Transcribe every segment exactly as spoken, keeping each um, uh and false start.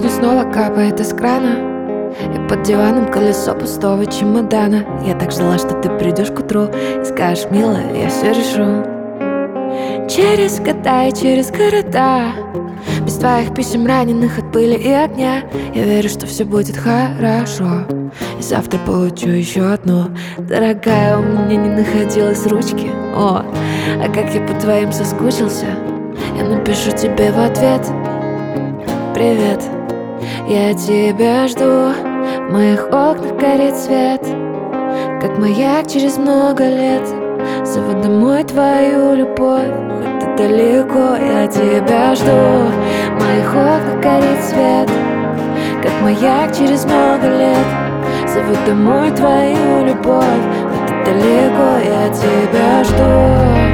снова капает из крана, и под диваном колесо пустого чемодана. Я так ждала, что ты придешь к утру и скажешь: милая, я все решу. Через года и через города, без твоих писем, раненых от пыли и огня, я верю, что все будет хорошо. И завтра получу еще одну. Дорогая, у меня не находилось ручки. О, а как я по твоим соскучился. Я напишу тебе в ответ: привет, я тебя жду. В моих окнах горит свет, как маяк через много лет. Зову домой твою любовь, хоть ты далеко, я тебя жду. В моих окнах горит свет, как маяк через много лет. Зову домой твою любовь, хоть ты далеко, я тебя жду.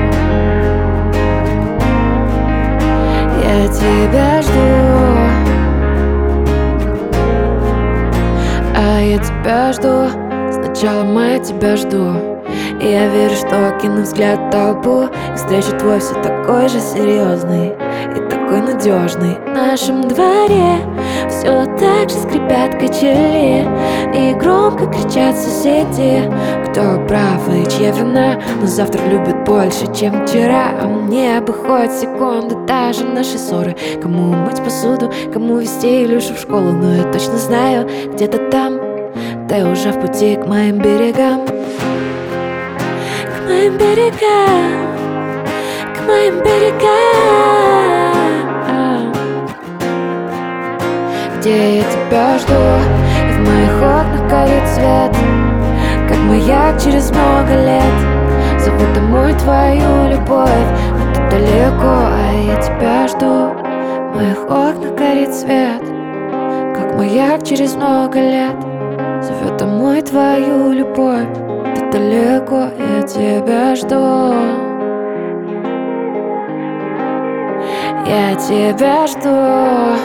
Я тебя жду, а я тебя жду. Сначала я тебя жду, и я верю, что окину взгляд в толпу и встречу твой все такой же серьезный и такой надежный. В нашем дворе все так же скрипят качели, и громко кричат соседи, кто прав и чья вина. Но завтра любят больше, чем вчера, а мне бы хоть секунду даже наши ссоры. Кому мыть посуду, кому везти Илюшу в школу, но я точно знаю, где-то там ты уже в пути к моим берегам. К моим берегам, к моим берегам, где я тебя жду, и в моих окнах горит свет, как маяк через много лет. Зову домой твою любовь, но ты далеко, а я тебя жду. В моих окнах горит свет, как маяк через много лет. Зовет домой твою любовь, ты далеко, я тебя жду. Я тебя жду.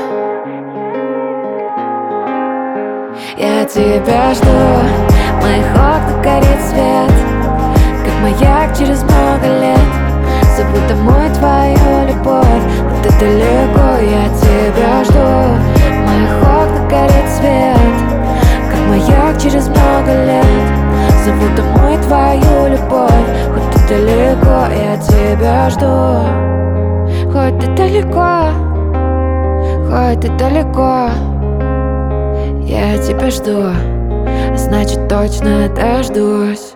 Я тебя жду. В моих окнах горит свет, как маяк через много лет. Зову домой твою любовь, но ты далеко, я тебя жду. В моих окнах горит свет, как маяк через много лет. Зову домой твою любовь, хоть ты далеко, я тебя жду. Хоть ты далеко, хоть ты далеко, я тебя жду, значит точно дождусь.